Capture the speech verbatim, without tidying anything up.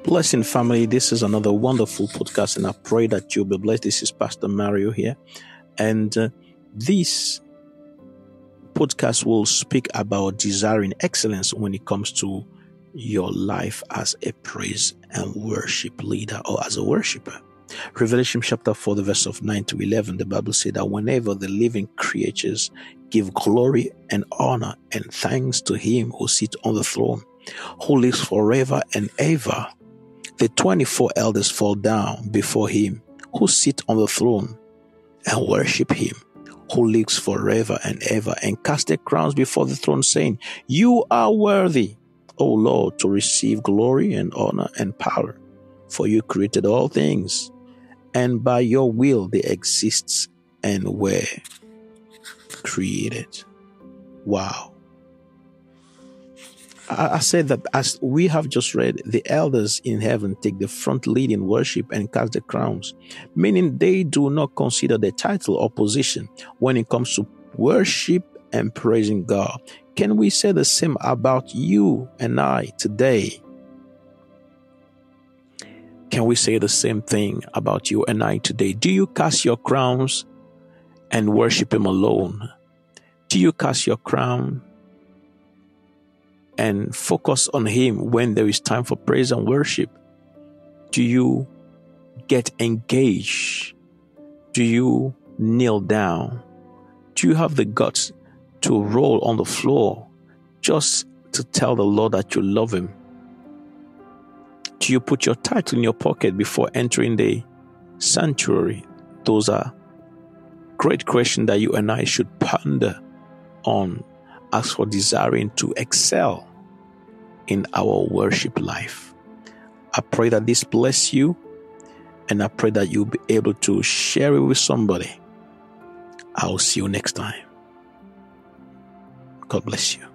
Blessing family, this is another wonderful podcast, and I pray that you'll be blessed. This is Pastor Mario here, and uh, this podcast will speak about desiring excellence when it comes to your life as a praise and worship leader or as a worshiper. Revelation chapter four, the verse of nine to eleven, the Bible said that whenever the living creatures give glory and honor and thanks to him who sits on the throne, who lives forever and ever, the twenty-four elders fall down before him who sits on the throne and worship him who lives forever and ever, and cast their crowns before the throne, saying, "You are worthy, O Lord, to receive glory and honor and power, for you created all things, and by your will they exist and were created." Wow. I said that as we have just read, the elders in heaven take the front lead in worship and cast the crowns, meaning they do not consider their title or position when it comes to worship and praising God. Can we say the same about you and I today? Can we say the same thing about you and I today? Do you cast your crowns and worship him alone? Do you cast your crown and focus on him when there is time for praise and worship? Do you get engaged? Do you kneel down? Do you have the guts to roll on the floor just to tell the Lord that you love him? Do you put your title in your pocket before entering the sanctuary? Those are great questions that you and I should ponder on as for desiring to excel in our worship life. I pray that this bless you, and I pray that you'll be able to share it with somebody. I'll see you next time. God bless you.